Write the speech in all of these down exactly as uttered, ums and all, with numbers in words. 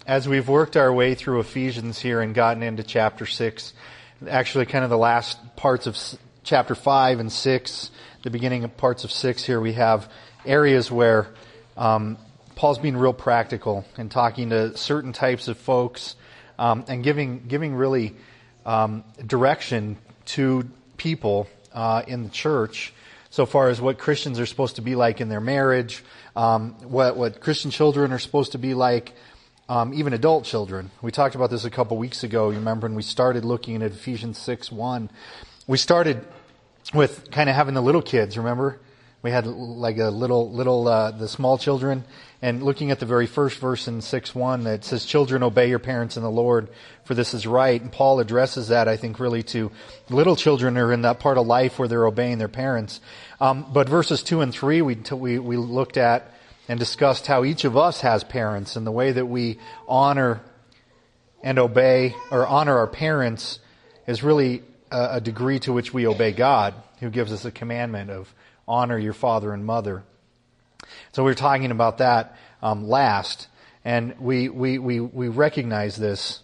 as we've worked our way through Ephesians here and gotten into chapter six, actually kind of the last parts of chapter five and six, the beginning of parts of six here, we have areas where um, Paul's being real practical and talking to certain types of folks um, and giving giving really um, direction to people uh, in the church so far as what Christians are supposed to be like in their marriage, um, what what Christian children are supposed to be like, um, even adult children. We talked about this a couple weeks ago. You remember when we started looking at Ephesians six one. We started with kind of having the little kids, remember? We had like a little, little, uh, the small children, and looking at the very first verse in six one that says, "Children, obey your parents in the Lord, for this is right." And Paul addresses that, I think, really to little children who are in that part of life where they're obeying their parents. Um, but verses two and three, we, we, we looked at and discussed how each of us has parents, and the way that we honor and obey, or honor our parents, is really a, a degree to which we obey God, who gives us a commandment of honor your father and mother. So we were talking about that um, last, and we, we, we, we recognize this.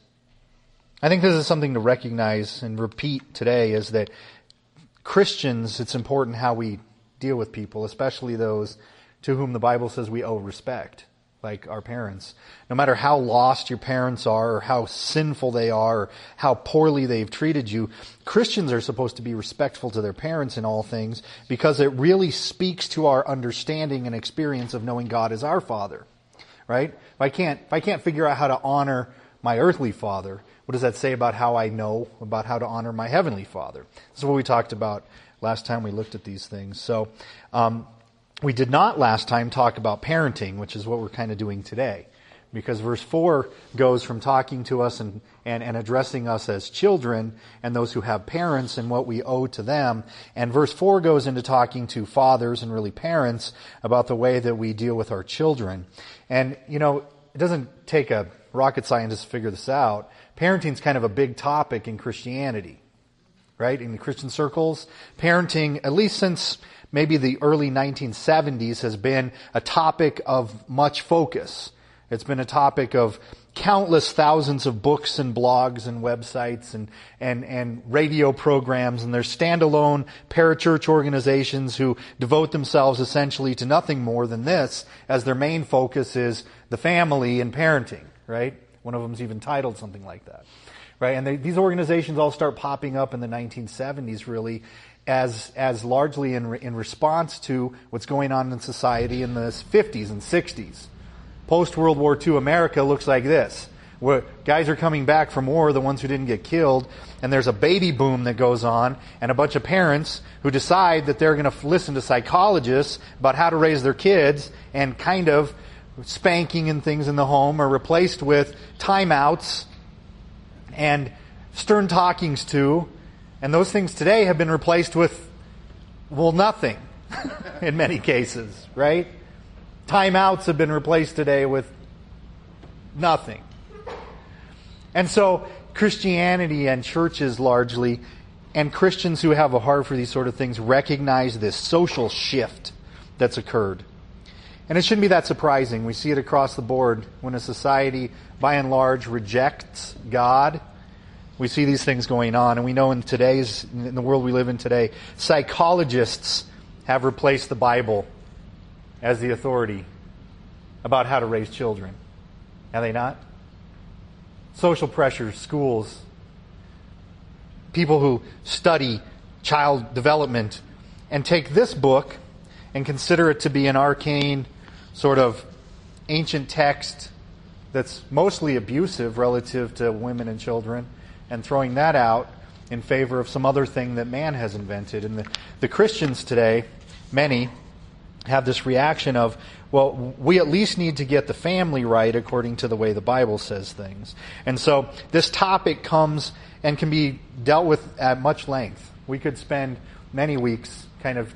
I think this is something to recognize and repeat today, is that Christians, it's important how we deal with people, especially those to whom the Bible says we owe respect, like our parents. No matter how lost your parents are, or how sinful they are, or how poorly they've treated you, Christians are supposed to be respectful to their parents in all things, because it really speaks to our understanding and experience of knowing God as our Father. Right? If I can't, if I can't figure out how to honor my earthly father, what does that say about how I know about how to honor my heavenly Father? This is what we talked about last time we looked at these things. So, um, we did not last time talk about parenting, which is what we're kind of doing today. Because verse four goes from talking to us and, and, and addressing us as children and those who have parents and what we owe to them. And verse four goes into talking to fathers and really parents about the way that we deal with our children. And, you know, it doesn't take a rocket scientist to figure this out. Parenting's kind of a big topic in Christianity, right? In the Christian circles. Parenting, at least since maybe the early nineteen seventies, has been a topic of much focus. It's been a topic of countless thousands of books and blogs and websites and, and, and radio programs, and there's standalone parachurch organizations who devote themselves essentially to nothing more than this, as their main focus is the family and parenting, right? One of them's even titled something like that, right? And they, these organizations all start popping up in the nineteen seventies, really, as as largely in in response to what's going on in society in the fifties and sixties. Post-World War Two America looks like this, where guys are coming back from war, the ones who didn't get killed, and there's a baby boom that goes on, and a bunch of parents who decide that they're going to listen to psychologists about how to raise their kids, and kind of spanking and things in the home are replaced with timeouts and stern talkings to. And those things today have been replaced with, well, nothing in many cases, right? Timeouts have been replaced today with nothing. And so Christianity and churches largely, and Christians who have a heart for these sort of things, recognize this social shift that's occurred. And it shouldn't be that surprising. We see it across the board when a society, by and large, rejects God. We see these things going on, and we know in today's, in the world we live in today, psychologists have replaced the Bible as the authority about how to raise children. Have they not? Social pressures, schools, people who study child development and take this book and consider it to be an arcane, sort of ancient text that's mostly abusive relative to women and children, and throwing that out in favor of some other thing that man has invented. And the, the Christians today, many, have this reaction of, well, we at least need to get the family right according to the way the Bible says things. And so this topic comes and can be dealt with at much length. We could spend many weeks kind of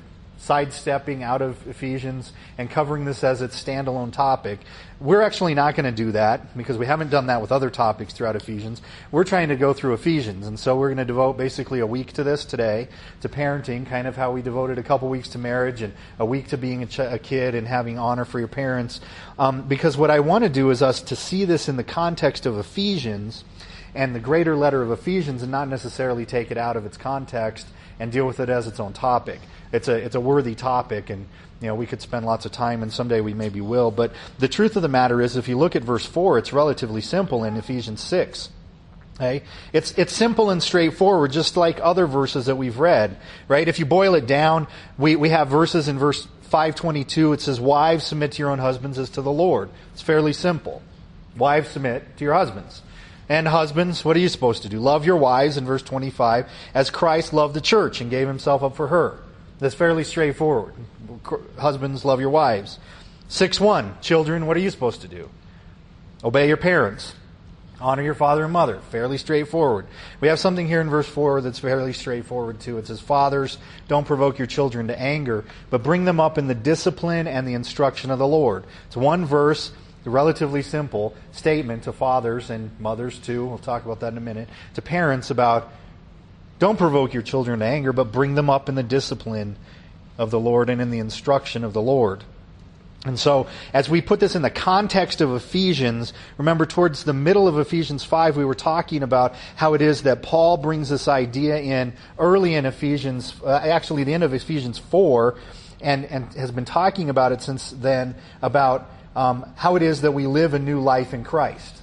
sidestepping out of Ephesians and covering this as its standalone topic. We're actually not going to do that because we haven't done that with other topics throughout Ephesians. We're trying to go through Ephesians, and so we're going to devote basically a week to this today, to parenting, kind of how we devoted a couple weeks to marriage and a week to being a, ch- a kid and having honor for your parents. Um, because what I want to do is us to see this in the context of Ephesians and the greater letter of Ephesians, and not necessarily take it out of its context and deal with it as its own topic. It's a it's a worthy topic, and you know we could spend lots of time, and someday we maybe will. But the truth of the matter is, if you look at verse four, it's relatively simple in Ephesians six. Okay? It's it's simple and straightforward, just like other verses that we've read. Right? If you boil it down, we we have verses in verse five twenty-two. It says, "Wives, submit to your own husbands as to the Lord." It's fairly simple. Wives, submit to your husbands. And husbands, what are you supposed to do? Love your wives, in verse twenty-five, as Christ loved the church and gave himself up for her. That's fairly straightforward. Husbands, love your wives. six one, children, what are you supposed to do? Obey your parents. Honor your father and mother. Fairly straightforward. We have something here in verse four that's fairly straightforward too. It says, "Fathers, don't provoke your children to anger, but bring them up in the discipline and the instruction of the Lord." It's one verse. A relatively simple statement to fathers and mothers too. We'll talk about that in a minute. To parents about don't provoke your children to anger, but bring them up in the discipline of the Lord and in the instruction of the Lord. And so, as we put this in the context of Ephesians, remember towards the middle of Ephesians five, we were talking about how it is that Paul brings this idea in early in Ephesians, uh, actually the end of Ephesians four, and, and has been talking about it since then, about Um, how it is that we live a new life in Christ.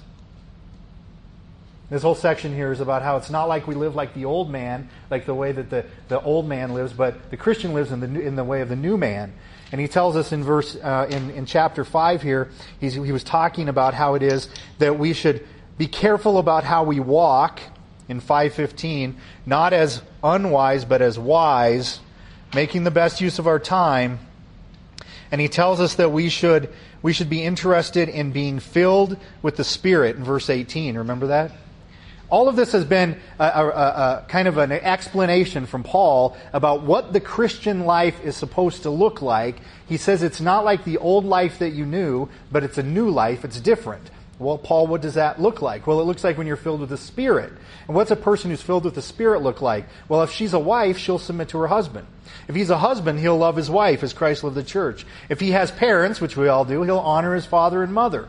This whole section here is about how it's not like we live like the old man, like the way that the, the old man lives, but the Christian lives in the in the way of the new man. And he tells us in verse uh, in in chapter five here, he's, he was talking about how it is that we should be careful about how we walk in five fifteen, not as unwise but as wise, making the best use of our time. And he tells us that we should we should be interested in being filled with the Spirit in verse eighteen. Remember that? All of this has been a, a, a, a kind of an explanation from Paul about what the Christian life is supposed to look like. He says it's not like the old life that you knew, but it's a new life. It's different. Well, Paul, what does that look like? Well, it looks like when you're filled with the Spirit. And what's a person who's filled with the Spirit look like? Well, if she's a wife, she'll submit to her husband. If he's a husband, he'll love his wife as Christ loved the church. If he has parents, which we all do, he'll honor his father and mother.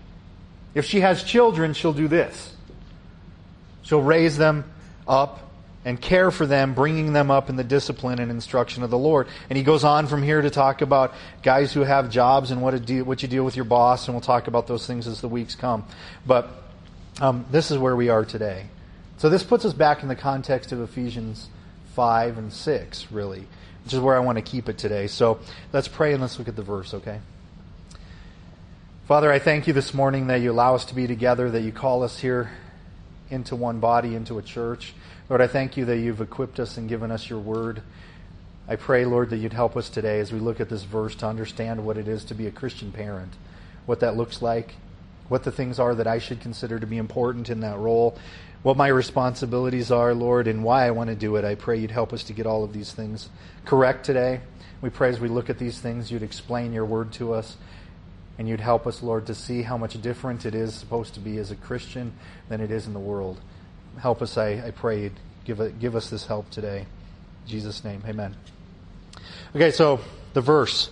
If she has children, she'll do this. She'll raise them up and care for them, bringing them up in the discipline and instruction of the Lord. And he goes on from here to talk about guys who have jobs and what, to do, what you deal with your boss, and we'll talk about those things as the weeks come. But um, this is where we are today. So this puts us back in the context of Ephesians five and six, really, which is where I want to keep it today. So let's pray and let's look at the verse, okay? Father, I thank you this morning that you allow us to be together, that you call us here into one body, into a church. Lord, I thank you that you've equipped us and given us your word. I pray, Lord, that you'd help us today as we look at this verse to understand what it is to be a Christian parent, what that looks like, what the things are that I should consider to be important in that role, what my responsibilities are, Lord, and why I want to do it. I pray you'd help us to get all of these things correct today. We pray as we look at these things, you'd explain your word to us, and you'd help us, Lord, to see how much different it is supposed to be as a Christian than it is in the world. Help us, I, I pray, give, a, give us this help today. In Jesus' name, amen. Okay, so the verse.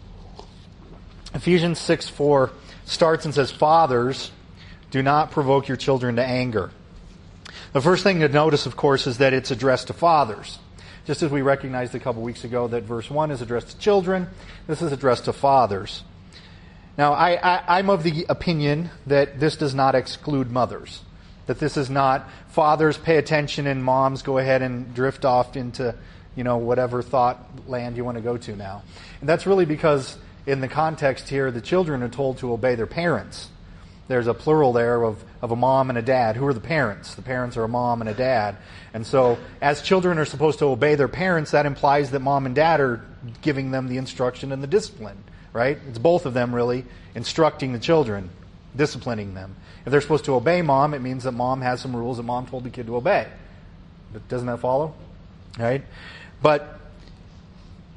Ephesians six four starts and says, "Fathers, do not provoke your children to anger." The first thing to notice, of course, is that it's addressed to fathers. Just as we recognized a couple weeks ago that verse one is addressed to children, this is addressed to fathers. Now, I, I, I'm of the opinion that this does not exclude mothers. That this is not fathers pay attention and moms go ahead and drift off into, you know, whatever thought land you want to go to now. And that's really because in the context here, the children are told to obey their parents. There's a plural there of, of a mom and a dad. Who are the parents? The parents are a mom and a dad. And so as children are supposed to obey their parents, that implies that mom and dad are giving them the instruction and the discipline, right? It's both of them really instructing the children, disciplining them. If they're supposed to obey mom, it means that mom has some rules that mom told the kid to obey. But doesn't that follow? Right? But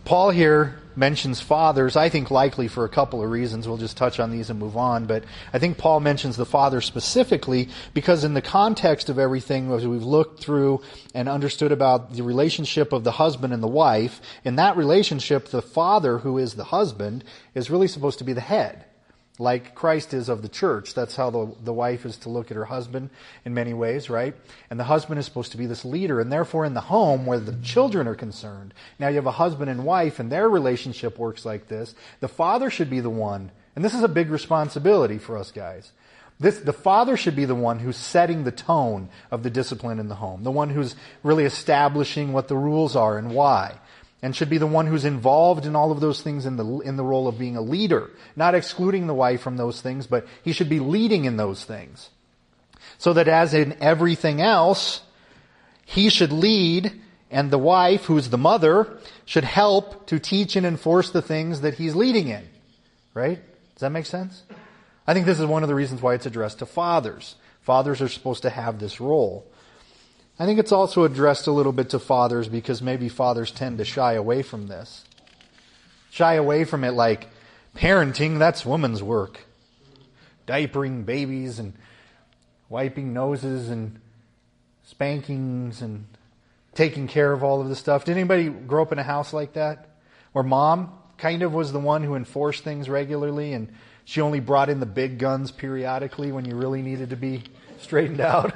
Paul here mentions fathers, I think likely for a couple of reasons. We'll just touch on these and move on. But I think Paul mentions the father specifically because in the context of everything, as we've looked through and understood about the relationship of the husband and the wife, in that relationship, the father, who is the husband, is really supposed to be the head. Like Christ is of the church. That's how the, the wife is to look at her husband in many ways, right? And the husband is supposed to be this leader. And therefore in the home where the children are concerned, now you have a husband and wife and their relationship works like this. The father should be the one, and this is a big responsibility for us guys. This, the father should be the one who's setting the tone of the discipline in the home. The one who's really establishing what the rules are and why. And should be the one who's involved in all of those things in the in the role of being a leader. Not excluding the wife from those things, but he should be leading in those things. So that as in everything else, he should lead, and the wife, who's the mother, should help to teach and enforce the things that he's leading in. Right? Does that make sense? I think this is one of the reasons why it's addressed to fathers. Fathers are supposed to have this role. I think it's also addressed a little bit to fathers because maybe fathers tend to shy away from this. Shy away from it like, parenting, that's woman's work. Diapering babies and wiping noses and spankings and taking care of all of this stuff. Did anybody grow up in a house like that? Where mom kind of was the one who enforced things regularly and she only brought in the big guns periodically when you really needed to be straightened out?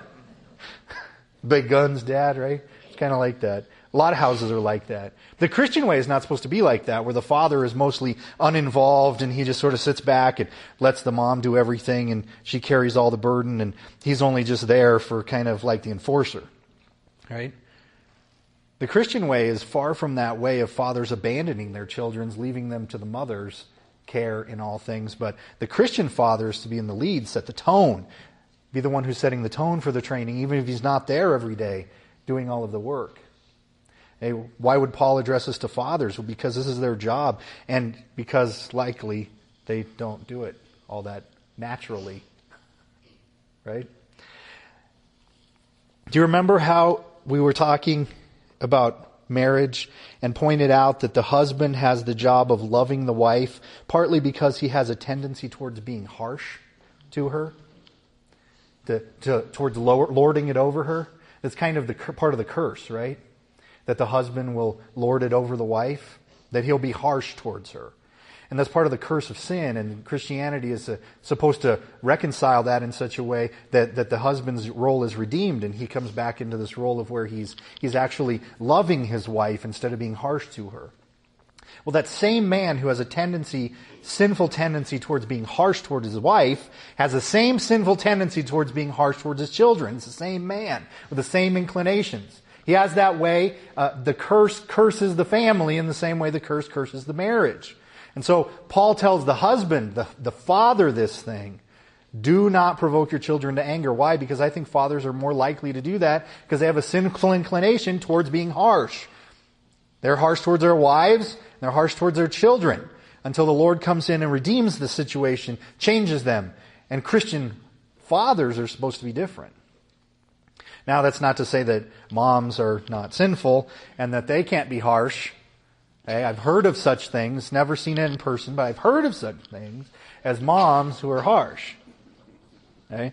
Big guns, Dad, right? It's kind of like that. A lot of houses are like that. The Christian way is not supposed to be like that, where the father is mostly uninvolved and he just sort of sits back and lets the mom do everything and she carries all the burden and he's only just there for kind of like the enforcer. Right? The Christian way is far from that way of fathers abandoning their children, leaving them to the mother's care in all things. But the Christian father is to be in the lead, set the tone, be the one who's setting the tone for the training, even if he's not there every day doing all of the work. Hey, why would Paul address this to fathers? Well, because this is their job, and because likely they don't do it all that naturally. Right? Do you remember how we were talking about marriage and pointed out that the husband has the job of loving the wife, partly because he has a tendency towards being harsh to her? To, to, towards lower, lording it over her. That's kind of the part of the curse, right? That the husband will lord it over the wife. That he'll be harsh towards her. And that's part of the curse of sin. And Christianity is uh, supposed to reconcile that in such a way that, that the husband's role is redeemed. And he comes back into this role of where he's, he's actually loving his wife instead of being harsh to her. Well, that same man who has a tendency, sinful tendency towards being harsh towards his wife, has the same sinful tendency towards being harsh towards his children. It's the same man with the same inclinations. He has that way. Uh, the curse curses the family in the same way the curse curses the marriage. And so Paul tells the husband, the, the father, this thing. Do not provoke your children to anger. Why? Because I think fathers are more likely to do that because they have a sinful inclination towards being harsh. They're harsh towards their wives. They're harsh towards their children until the Lord comes in and redeems the situation, changes them. And Christian fathers are supposed to be different. Now, that's not to say that moms are not sinful and that they can't be harsh. Okay? I've heard of such things, never seen it in person, but I've heard of such things as moms who are harsh. Okay?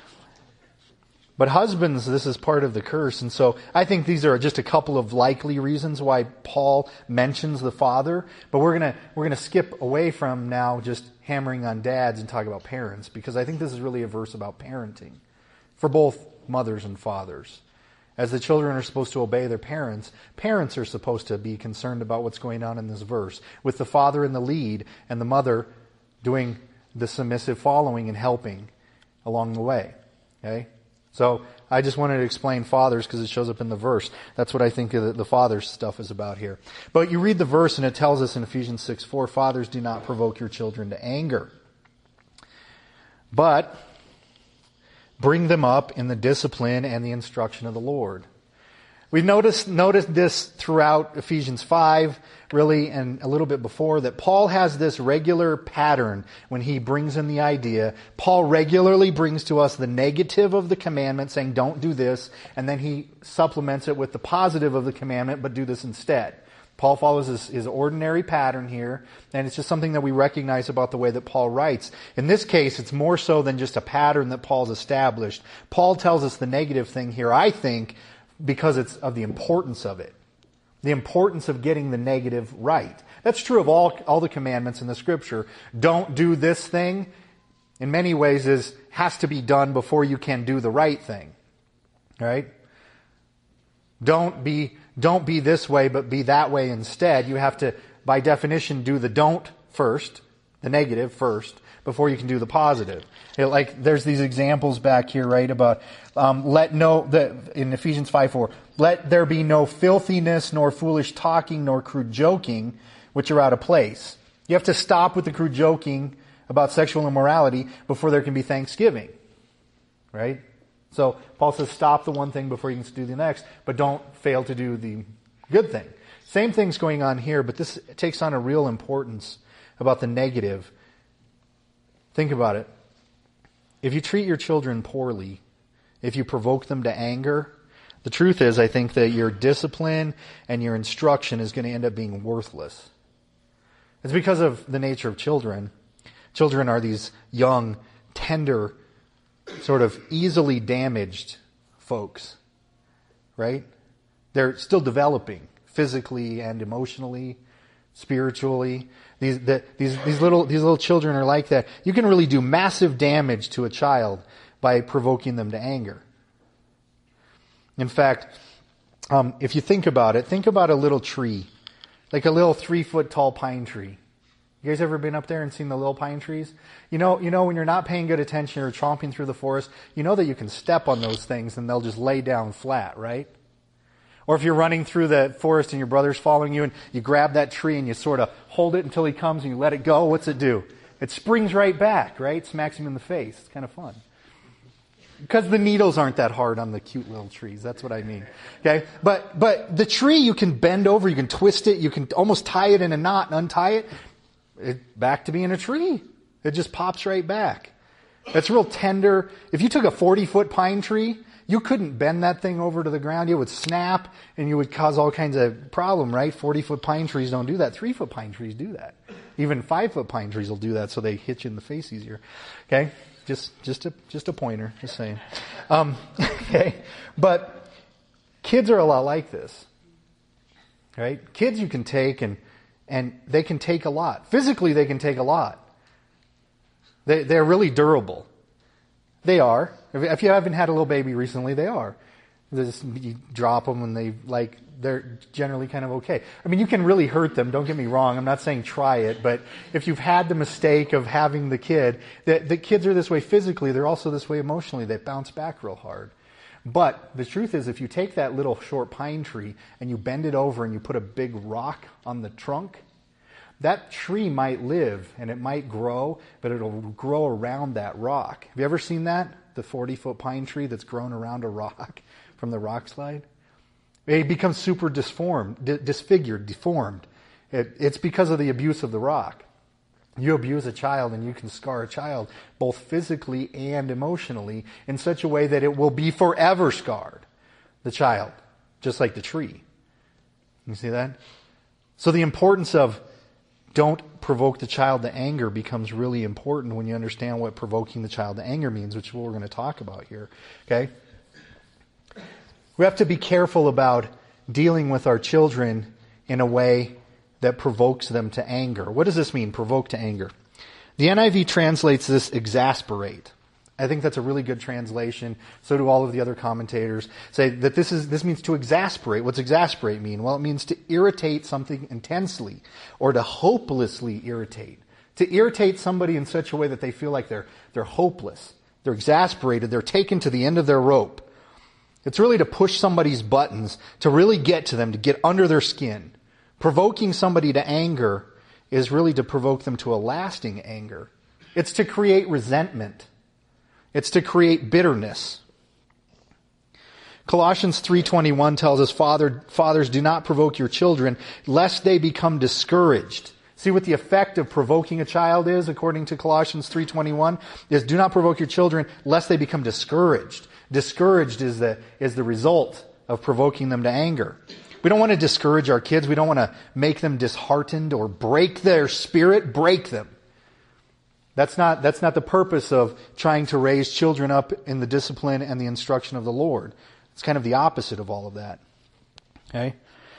But husbands, this is part of the curse. And so I think these are just a couple of likely reasons why Paul mentions the father. But we're going to we're going to skip away from now just hammering on dads and talk about parents, because I think this is really a verse about parenting for both mothers and fathers. As the children are supposed to obey their parents, parents are supposed to be concerned about what's going on in this verse, with the father in the lead and the mother doing the submissive following and helping along the way. Okay? So I just wanted to explain fathers because it shows up in the verse. That's what I think the, the father's stuff is about here. But you read the verse and it tells us in Ephesians six four, fathers, do not provoke your children to anger, but bring them up in the discipline and the instruction of the Lord. We've noticed, noticed this throughout Ephesians five, really, and a little bit before, that Paul has this regular pattern when he brings in the idea. Paul regularly brings to us the negative of the commandment, saying, don't do this, and then he supplements it with the positive of the commandment, but do this instead. Paul follows his, his ordinary pattern here, and it's just something that we recognize about the way that Paul writes. In this case, it's more so than just a pattern that Paul's established. Paul tells us the negative thing here, I think, because it's of the importance of it. The importance of getting the negative right. That's true of all, all the commandments in the Scripture. Don't do this thing, in many ways, is has to be done before you can do the right thing. Right? Don't be, don't be this way, but be that way instead. You have to, by definition, do the don't first, the negative first, before you can do the positive. It, like, there's these examples back here, right, about, um, let no, the, in Ephesians five four, let there be no filthiness, nor foolish talking, nor crude joking, which are out of place. You have to stop with the crude joking about sexual immorality before there can be thanksgiving. Right? So Paul says stop the one thing before you can do the next, but don't fail to do the good thing. Same thing's going on here, but this takes on a real importance about the negative. Think about it. If you treat your children poorly, if you provoke them to anger, the truth is, I think that your discipline and your instruction is going to end up being worthless. It's because of the nature of children. Children are these young, tender, sort of easily damaged folks, right? They're still developing physically and emotionally, spiritually. These, the, these, these little, these little children are like that. You can really do massive damage to a child by provoking them to anger. In fact, um, if you think about it, think about a little tree, like a little three foot tall pine tree. You guys ever been up there and seen the little pine trees? You know, you know when you're not paying good attention or chomping through the forest, you know that you can step on those things and they'll just lay down flat, right? Or if you're running through the forest and your brother's following you and you grab that tree and you sort of hold it until he comes and you let it go, what's it do? It springs right back, right? Smacks him in the face. It's kind of fun. Because the needles aren't that hard on the cute little trees. That's what I mean. Okay? But, but the tree you can bend over, you can twist it, you can almost tie it in a knot and untie it. It, back to being a tree. It just pops right back. It's real tender. If you took a forty foot pine tree, you couldn't bend that thing over to the ground. It would snap and you would cause all kinds of problem, right? forty foot pine trees don't do that. three foot pine trees do that. Even five foot pine trees will do that so they hit you in the face easier. Okay? Just, just a, just a pointer. Just saying. Um, okay? But kids are a lot like this. Right? Kids you can take and And they can take a lot. Physically, they can take a lot. They, they're really durable. They are. If you haven't had a little baby recently, they are. Just, you drop them and they, like, they're generally kind of okay. I mean, you can really hurt them. Don't get me wrong. I'm not saying try it. But if you've had the mistake of having the kid, the, the kids are this way physically. They're also this way emotionally. They bounce back real hard. But the truth is, if you take that little short pine tree and you bend it over and you put a big rock on the trunk, that tree might live and it might grow, but it'll grow around that rock. Have you ever seen that? The forty foot pine tree that's grown around a rock from the rock slide? It becomes super disformed, disfigured, deformed. It, it's because of the abuse of the rock. You abuse a child and you can scar a child both physically and emotionally in such a way that it will be forever scarred, the child, just like the tree. You see that? So the importance of don't provoke the child to anger becomes really important when you understand what provoking the child to anger means, which is what we're going to talk about here. Okay? We have to be careful about dealing with our children in a way that provokes them to anger. What does this mean, provoke to anger? The N I V translates this exasperate. I think that's a really good translation. So do all of the other commentators. Say that this is this means to exasperate. What's exasperate mean? Well, it means to irritate something intensely or to hopelessly irritate. To irritate somebody in such a way that they feel like they're they're hopeless. They're exasperated. They're taken to the end of their rope. It's really to push somebody's buttons, to really get to them, to get under their skin. Provoking somebody to anger is really to provoke them to a lasting anger. It's to create resentment. It's to create bitterness. Colossians three twenty-one tells us, Father, fathers, do not provoke your children, lest they become discouraged. See what the effect of provoking a child is, according to Colossians three twenty-one, is do not provoke your children, lest they become discouraged. Discouraged is the, is the result of provoking them to anger. we don't want to discourage our kids. We don't want to make them disheartened or break their spirit, break them. That's not, that's not the purpose of trying to raise children up in the discipline and the instruction of the Lord. It's kind of the opposite of all of that. Okay?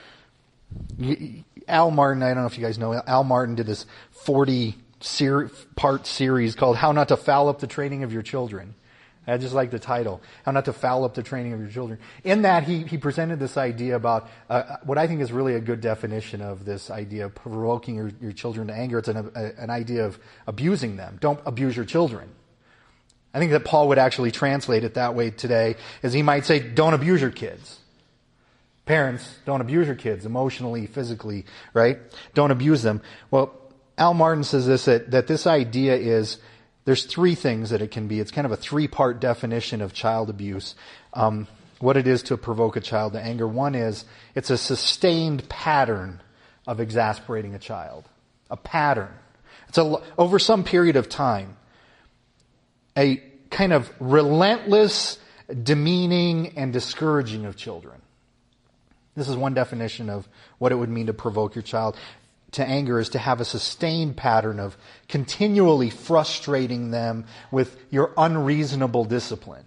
Al Martin, I don't know if you guys know, Al Martin did this forty-part series called How Not to Foul Up the Training of Your Children. I just like the title, How Not to Foul Up the Training of Your Children. In that, he, he presented this idea about uh, what I think is really a good definition of this idea of provoking your, your children to anger. It's an, a, an idea of abusing them. Don't abuse your children. I think that Paul would actually translate it that way today, as he might say, don't abuse your kids. Parents, don't abuse your kids emotionally, physically, right? Don't abuse them. Well, Al Martin says this, that, that this idea is, there's three things that it can be. It's kind of a three-part definition of child abuse. Um, what it is to provoke a child to anger. One is, it's a sustained pattern of exasperating a child. A pattern. It's a, over some period of time. A kind of relentless demeaning and discouraging of children. This is one definition of what it would mean to provoke your child to anger, is to have a sustained pattern of continually frustrating them with your unreasonable discipline.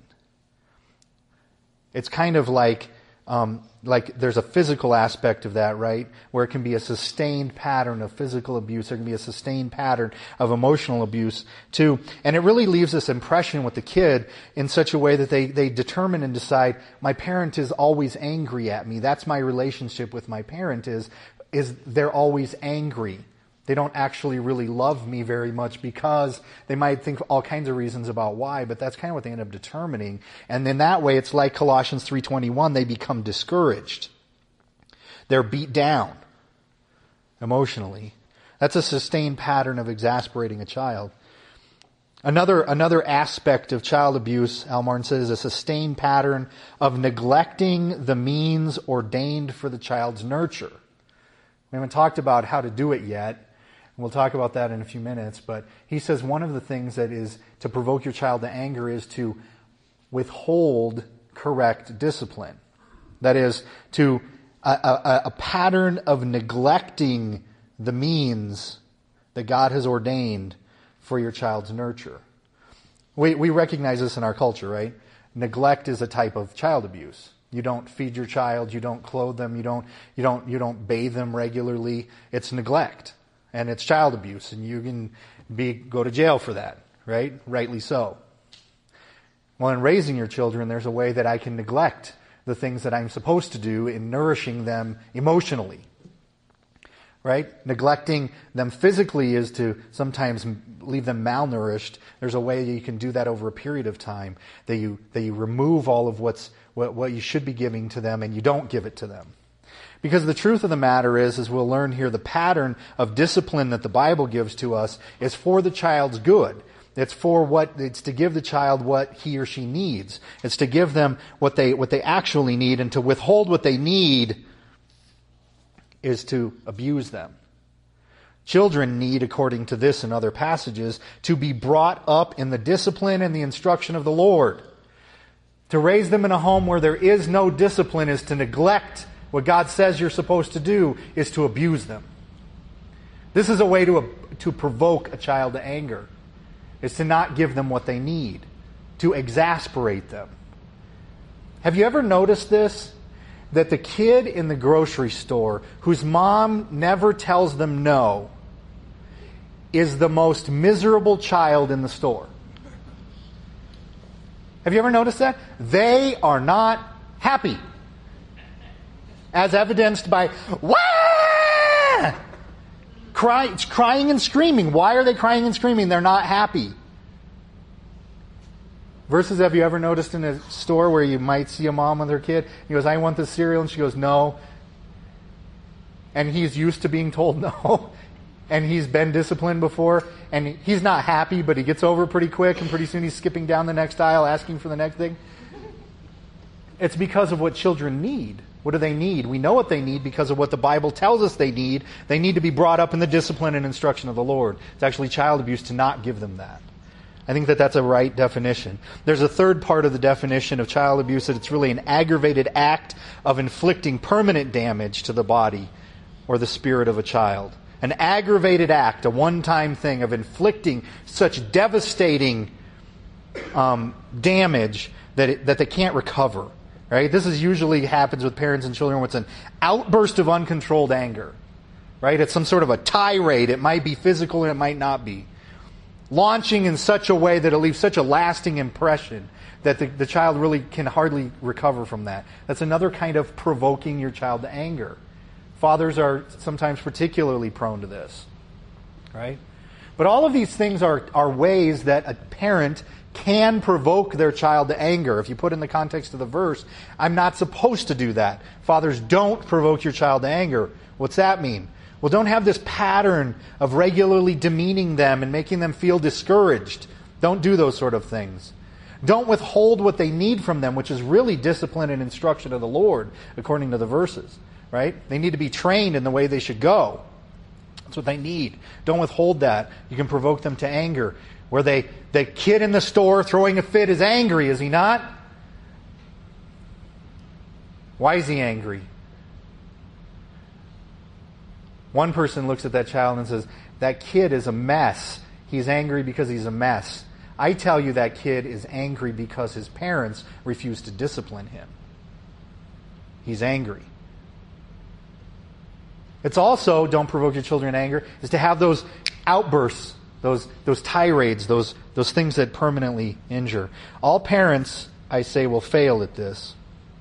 It's kind of like, um, like there's a physical aspect of that, right? Where it can be a sustained pattern of physical abuse. There can be a sustained pattern of emotional abuse too. And it really leaves this impression with the kid in such a way that they, they determine and decide, my parent is always angry at me. That's my relationship with my parent is, is they're always angry. They don't actually really love me very much because they might think all kinds of reasons about why, but that's kind of what they end up determining. And in that way, it's like Colossians three twenty-one, they become discouraged. They're beat down emotionally. That's a sustained pattern of exasperating a child. Another, another aspect of child abuse, Al Martin says, is a sustained pattern of neglecting the means ordained for the child's nurture. We haven't talked about how to do it yet. We'll talk about that in a few minutes, but he says one of the things that is to provoke your child to anger is to withhold correct discipline. That is, to a, a, a pattern of neglecting the means that God has ordained for your child's nurture. We, we recognize this in our culture, right? Neglect is a type of child abuse. You don't feed your child, you don't clothe them, you don't, you don't, you don't bathe them regularly. It's neglect. And it's child abuse, and you can be go to jail for that, right? Rightly so. Well, in raising your children, there's a way that I can neglect the things that I'm supposed to do in nourishing them emotionally, right? Neglecting them physically is to sometimes leave them malnourished. There's a way you can do that over a period of time, that you that you remove all of what's what, what you should be giving to them, and you don't give it to them. Because the truth of the matter is, as we'll learn here, the pattern of discipline that the Bible gives to us is for the child's good. It's for what, it's to give the child what he or she needs. It's to give them what they, what they actually need, and to withhold what they need is to abuse them. Children need, according to this and other passages, to be brought up in the discipline and the instruction of the Lord. To raise them in a home where there is no discipline is to neglect what God says you're supposed to do, is to abuse them. This is a way to, to provoke a child to anger, is to not give them what they need, to exasperate them. Have you ever noticed this? That the kid in the grocery store whose mom never tells them no is the most miserable child in the store. Have you ever noticed that? They are not happy. As evidenced by, wah! Cry, crying and screaming. Why are they crying and screaming? They're not happy. Versus, have you ever noticed in a store where you might see a mom with her kid? He goes, I want this cereal. And she goes, no. And he's used to being told no. And he's been disciplined before. And he's not happy, but he gets over it pretty quick. And pretty soon he's skipping down the next aisle asking for the next thing. It's because of what children need. What do they need? We know what they need because of what the Bible tells us they need. They need to be brought up in the discipline and instruction of the Lord. It's actually child abuse to not give them that. I think that that's a right definition. There's a third part of the definition of child abuse, that it's really an aggravated act of inflicting permanent damage to the body or the spirit of a child. An aggravated act, a one-time thing of inflicting such devastating um, damage that it, that they can't recover. Right? This is usually happens with parents and children when it's an outburst of uncontrolled anger. Right? It's some sort of a tirade. It might be physical and it might not be. Launching in such a way that it leaves such a lasting impression that the, the child really can hardly recover from that. That's another kind of provoking your child to anger. Fathers are sometimes particularly prone to this. Right? But all of these things are, are ways that a parent can provoke their child to anger. If you put in the context of the verse, I'm not supposed to do that. Fathers, don't provoke your child to anger. What's that mean? Well, don't have this pattern of regularly demeaning them and making them feel discouraged. Don't do those sort of things. Don't withhold what they need from them, which is really discipline and instruction of the Lord, according to the verses. Right? They need to be trained in the way they should go. That's what they need. Don't withhold that. You can provoke them to anger. Where they, the kid in the store throwing a fit is angry, is he not? Why is he angry? One person looks at that child and says, that kid is a mess. He's angry because he's a mess. I tell you that kid is angry because his parents refuse to discipline him. He's angry. It's also, don't provoke your children to anger, is to have those outbursts, those those tirades, those those things that permanently injure. All parents, I say, will fail at this.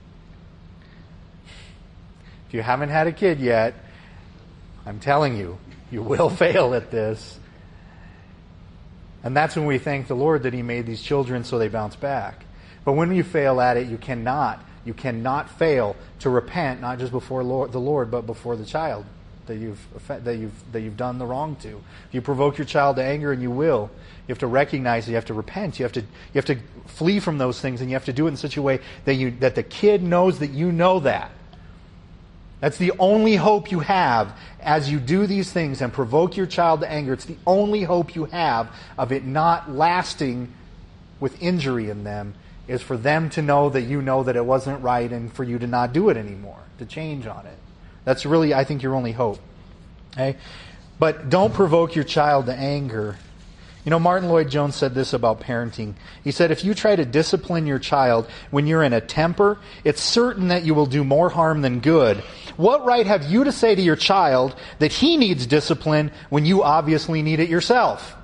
If you haven't had a kid yet, I'm telling you, you will fail at this. And that's when we thank the Lord that He made these children so they bounce back. But when you fail at it, you cannot. You cannot fail to repent, not just before Lord, the Lord, but before the child that you've that you've that you've done the wrong to. If you provoke your child to anger, and you will, you have to recognize it, you have to repent, you have to you have to flee from those things, and you have to do it in such a way that you that the kid knows that you know that. That's the only hope you have as you do these things and provoke your child to anger. It's the only hope you have of it not lasting with injury in them, is for them to know that you know that it wasn't right and for you to not do it anymore, to change on it. That's really, I think, your only hope. Okay? But don't provoke your child to anger. You know, Martin Lloyd-Jones said this about parenting. He said, if you try to discipline your child when you're in a temper, it's certain that you will do more harm than good. What right have you to say to your child that he needs discipline when you obviously need it yourself?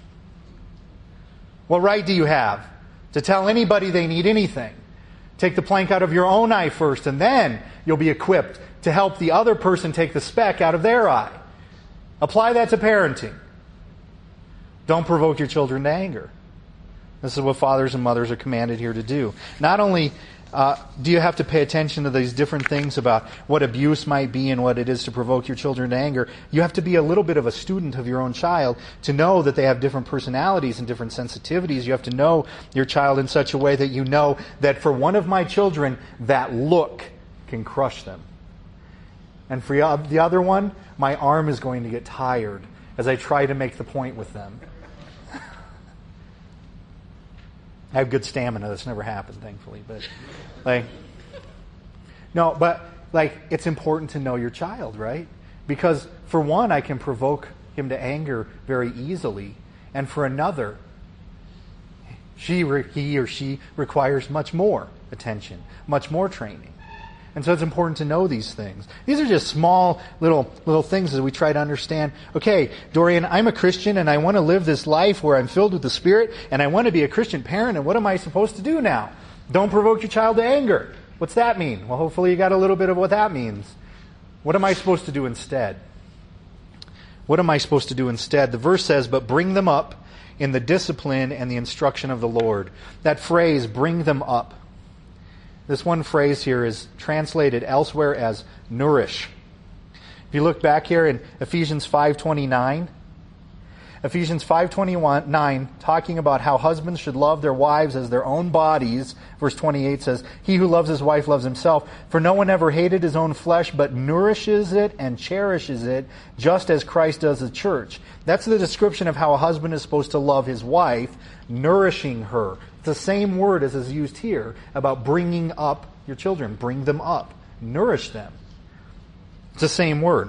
What right do you have to tell anybody they need anything? Take the plank out of your own eye first, and then you'll be equipped to help the other person take the speck out of their eye. Apply that to parenting. Don't provoke your children to anger. This is what fathers and mothers are commanded here to do. Not only uh, do you have to pay attention to these different things about what abuse might be and what it is to provoke your children to anger, you have to be a little bit of a student of your own child to know that they have different personalities and different sensitivities. You have to know your child in such a way that you know that for one of my children, that look can crush them. And for the other one, my arm is going to get tired as I try to make the point with them. I have good stamina. That's never happened, thankfully. But like, no, but like, it's important to know your child, right? Because for one, I can provoke him to anger very easily, and for another, she, he or she requires much more attention, much more training. And so it's important to know these things. These are just small little little things as we try to understand, okay, Dorian, I'm a Christian and I want to live this life where I'm filled with the Spirit and I want to be a Christian parent, and what am I supposed to do now? Don't provoke your child to anger. What's that mean? Well, hopefully you got a little bit of what that means. What am I supposed to do instead? What am I supposed to do instead? The verse says, but bring them up in the discipline and the instruction of the Lord. That phrase, bring them up. This one phrase here is translated elsewhere as nourish. If you look back here in Ephesians five twenty-nine, Ephesians five twenty-nine, talking about how husbands should love their wives as their own bodies. Verse twenty-eight says, he who loves his wife loves himself. For no one ever hated his own flesh, but nourishes it and cherishes it, just as Christ does the church. That's the description of how a husband is supposed to love his wife, nourishing her. It's the same word as is used here about bringing up your children. Bring them up. Nourish them. It's the same word.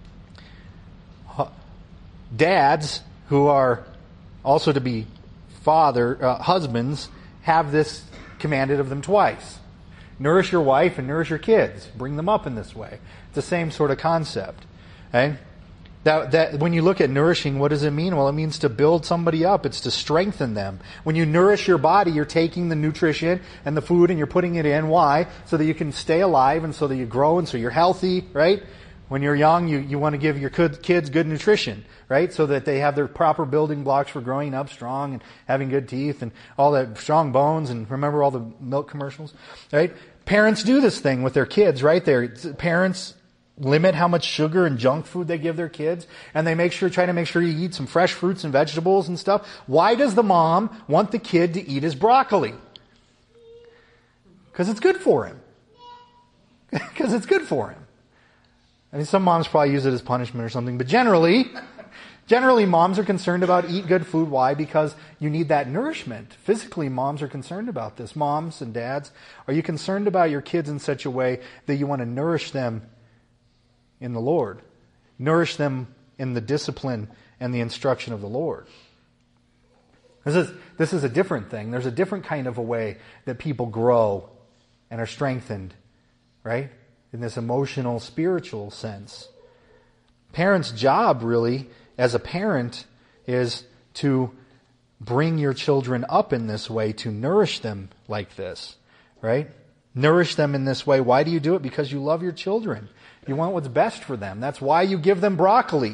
Dads, who are also to be father, uh, husbands, have this commanded of them twice. Nourish your wife and nourish your kids. Bring them up in this way. It's the same sort of concept. Okay? That, that, when you look at nourishing, what does it mean? Well, it means to build somebody up. It's to strengthen them. When you nourish your body, you're taking the nutrition and the food and you're putting it in. Why? So that you can stay alive and so that you grow and so you're healthy, right? When you're young, you, you want to give your kids good nutrition, right? So that they have their proper building blocks for growing up strong and having good teeth and all that strong bones. And remember all the milk commercials, right? Parents do this thing with their kids, right? Their parents limit how much sugar and junk food they give their kids, and they make sure, try to make sure you eat some fresh fruits and vegetables and stuff. Why does the mom want the kid to eat his broccoli? Because it's good for him. Because it's good for him. I mean, some moms probably use it as punishment or something, but generally, generally moms are concerned about eat good food. Why? Because you need that nourishment. Physically, moms are concerned about this. Moms and dads, are you concerned about your kids in such a way that you want to nourish them in the Lord? Nourish them in the discipline and the instruction of the Lord. This is, this is a different thing. There's a different kind of a way that people grow and are strengthened, right? In this emotional, spiritual sense. Parents' job, really, as a parent, is to bring your children up in this way, to nourish them like this, right? Nourish them in this way. Why do you do it? Because you love your children. You want what's best for them. That's why you give them broccoli.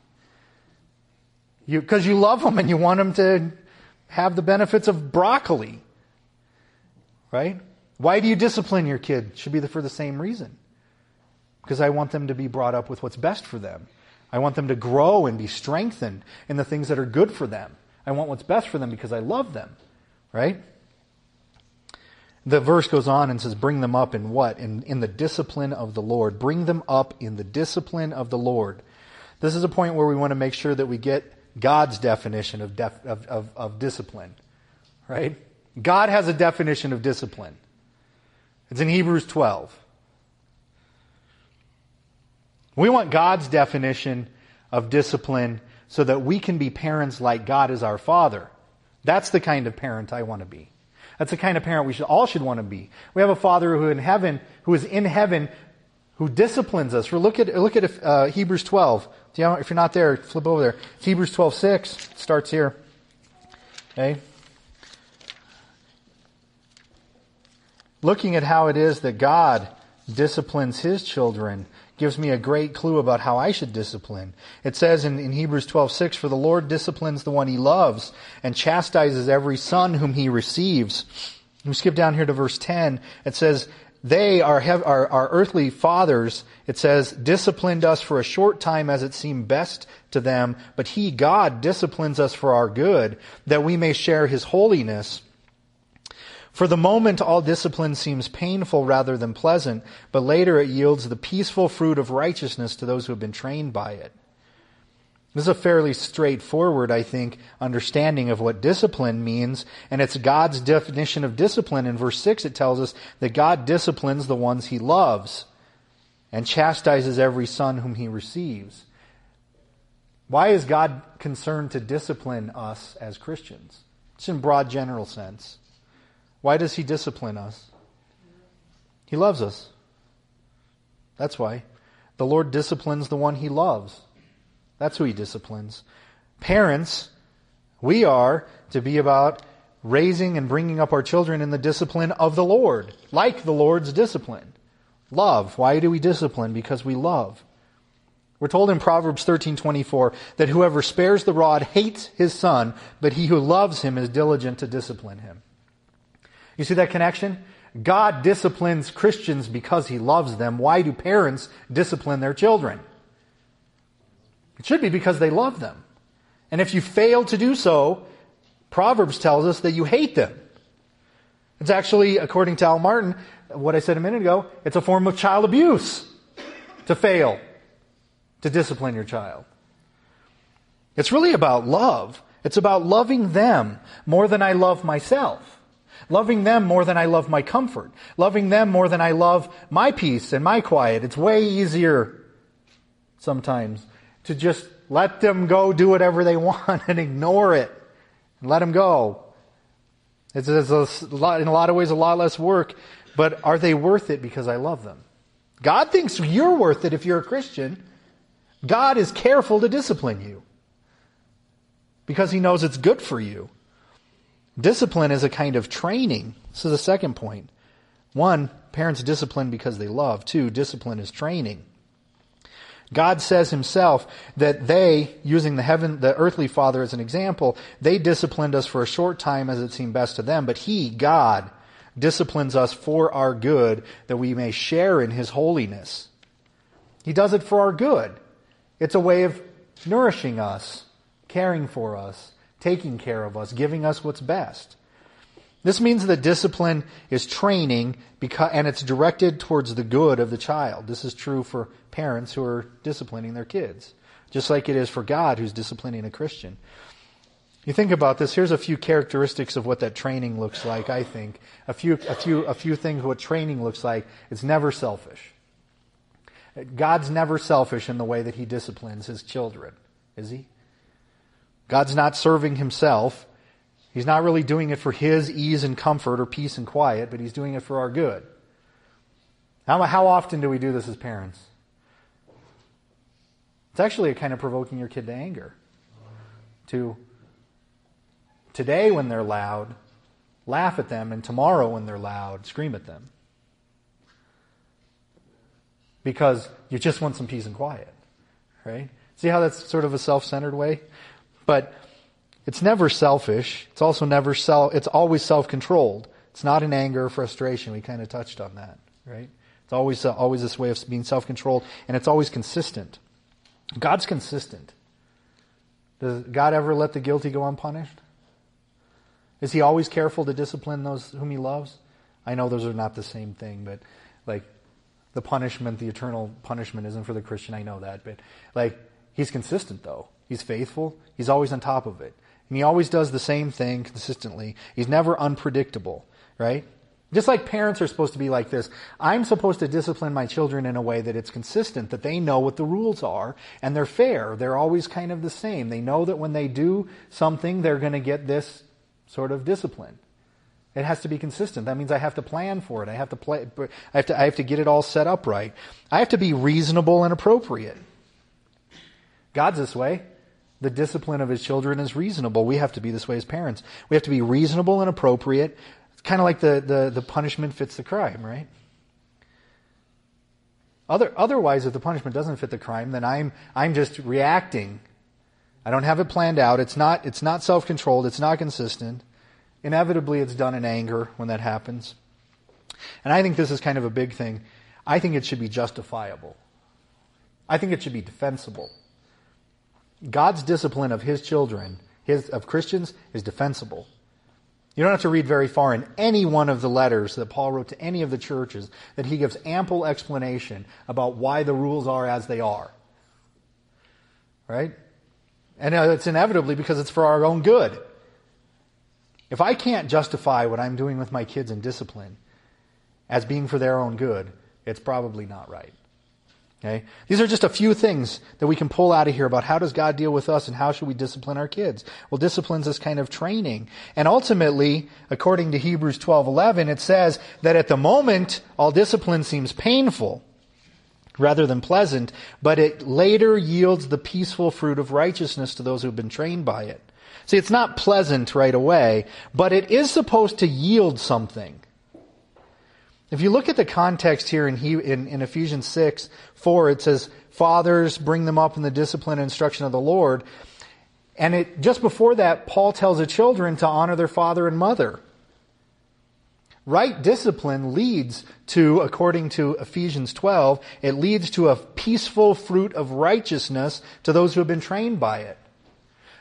You, because you love them and you want them to have the benefits of broccoli. Right? Why do you discipline your kid? Should be for the same reason. Because I want them to be brought up with what's best for them. I want them to grow and be strengthened in the things that are good for them. I want what's best for them because I love them. Right? The verse goes on and says, bring them up in what? In, in the discipline of the Lord. Bring them up in the discipline of the Lord. This is a point where we want to make sure that we get God's definition of, def, of, of, of discipline. Right? God has a definition of discipline. It's in Hebrews twelve. We want God's definition of discipline so that we can be parents like God is our Father. That's the kind of parent I want to be. That's the kind of parent we should all should want to be. We have a Father who in heaven, who is in heaven, who disciplines us. Look at look at uh, Hebrews twelve. If you're not there, flip over there. It's Hebrews twelve six. It starts here. Okay. Looking at how it is that God disciplines His children gives me a great clue about how I should discipline. It says in, in Hebrews twelve six, for the Lord disciplines the one He loves and chastises every son whom He receives. We skip down here to verse ten. It says, they, our, our, our earthly fathers, it says, disciplined us for a short time as it seemed best to them, but He, God, disciplines us for our good, that we may share His holiness. For the moment, all discipline seems painful rather than pleasant, but later it yields the peaceful fruit of righteousness to those who have been trained by it. This is a fairly straightforward, I think, understanding of what discipline means, and it's God's definition of discipline. In verse six, it tells us that God disciplines the ones He loves and chastises every son whom He receives. Why is God concerned to discipline us as Christians? It's in broad general sense. Why does He discipline us? He loves us. That's why. The Lord disciplines the one He loves. That's who He disciplines. Parents, we are to be about raising and bringing up our children in the discipline of the Lord, like the Lord's discipline. Love. Why do we discipline? Because we love. We're told in Proverbs thirteen twenty-four that whoever spares the rod hates his son, but he who loves him is diligent to discipline him. You see that connection? God disciplines Christians because He loves them. Why do parents discipline their children? It should be because they love them. And if you fail to do so, Proverbs tells us that you hate them. It's actually, according to Al Martin, what I said a minute ago, it's a form of child abuse to fail to discipline your child. It's really about love. It's about loving them more than I love myself. Loving them more than I love my comfort. Loving them more than I love my peace and my quiet. It's way easier sometimes to just let them go do whatever they want and ignore it and let them go. It's, it's a lot, in a lot of ways a lot less work, but are they worth it because I love them? God thinks you're worth it if you're a Christian. God is careful to discipline you because He knows it's good for you. Discipline is a kind of training. This is the second point. One, parents discipline because they love. Two, discipline is training. God says Himself that they, using the heaven, the earthly father as an example, they disciplined us for a short time as it seemed best to them, but He, God, disciplines us for our good, that we may share in His holiness. He does it for our good. It's a way of nourishing us, caring for us, taking care of us, giving us what's best. This means that discipline is training because, and it's directed towards the good of the child. This is true for parents who are disciplining their kids, just like it is for God who's disciplining a Christian. You think about this, here's a few characteristics of what that training looks like, I think. A few, a few, a few things what training looks like. It's never selfish. God's never selfish in the way that He disciplines His children, is He? God's not serving Himself. He's not really doing it for His ease and comfort or peace and quiet, but He's doing it for our good. How, how often do we do this as parents? It's actually a kind of provoking your kid to anger. To today when they're loud, laugh at them, and tomorrow when they're loud, scream at them. Because you just want some peace and quiet, right? See how that's sort of a self-centered way? But it's never selfish. It's also never self, it's always self-controlled. It's not in anger or frustration. We kind of touched on that, right? It's always, uh, always this way of being self-controlled, and it's always consistent. God's consistent. Does God ever let the guilty go unpunished? Is He always careful to discipline those whom He loves? I know those are not the same thing, but like the punishment, the eternal punishment isn't for the Christian, I know that, but like He's consistent though. He's faithful. He's always on top of it. And He always does the same thing consistently. He's never unpredictable, right? Just like parents are supposed to be like this, I'm supposed to discipline my children in a way that it's consistent, that they know what the rules are, and they're fair. They're always kind of the same. They know that when they do something, they're going to get this sort of discipline. It has to be consistent. That means I have to plan for it. I have to play, I have to, I have to get it all set up right. I have to be reasonable and appropriate. God's this way. The discipline of His children is reasonable. We have to be this way as parents. We have to be reasonable and appropriate. It's kind of like the, the, the punishment fits the crime, right? Other, otherwise, if the punishment doesn't fit the crime, then I'm, I'm just reacting. I don't have it planned out. It's not, it's not self-controlled. It's not consistent. Inevitably, it's done in anger when that happens. And I think this is kind of a big thing. I think it should be justifiable. I think it should be defensible. God's discipline of His children, his, of Christians, is defensible. You don't have to read very far in any one of the letters that Paul wrote to any of the churches that he gives ample explanation about why the rules are as they are. Right? And it's inevitably because it's for our own good. If I can't justify what I'm doing with my kids in discipline as being for their own good, it's probably not right. Okay? These are just a few things that we can pull out of here about how does God deal with us and how should we discipline our kids. Well, discipline's this kind of training. And ultimately, according to Hebrews twelve eleven, it says that at the moment, all discipline seems painful rather than pleasant, but it later yields the peaceful fruit of righteousness to those who have been trained by it. See, it's not pleasant right away, but it is supposed to yield something. If you look at the context here in, in, in Ephesians six four, it says, fathers, bring them up in the discipline and instruction of the Lord. And it, just before that, Paul tells the children to honor their father and mother. Right discipline leads to, according to Ephesians twelve, it leads to a peaceful fruit of righteousness to those who have been trained by it.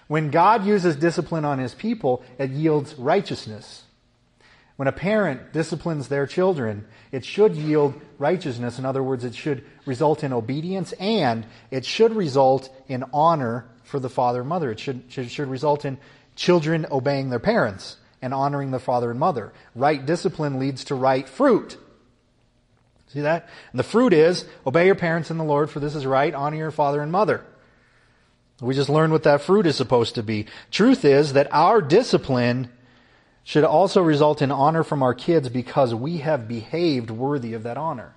When God uses discipline on his people, it yields righteousness. When a parent disciplines their children, it should yield righteousness. In other words, it should result in obedience, and it should result in honor for the father and mother. It should, should, should result in children obeying their parents and honoring the father and mother. Right discipline leads to right fruit. See that? And the fruit is, obey your parents in the Lord, for this is right, honor your father and mother. We just learned what that fruit is supposed to be. Truth is that our discipline should also result in honor from our kids because we have behaved worthy of that honor.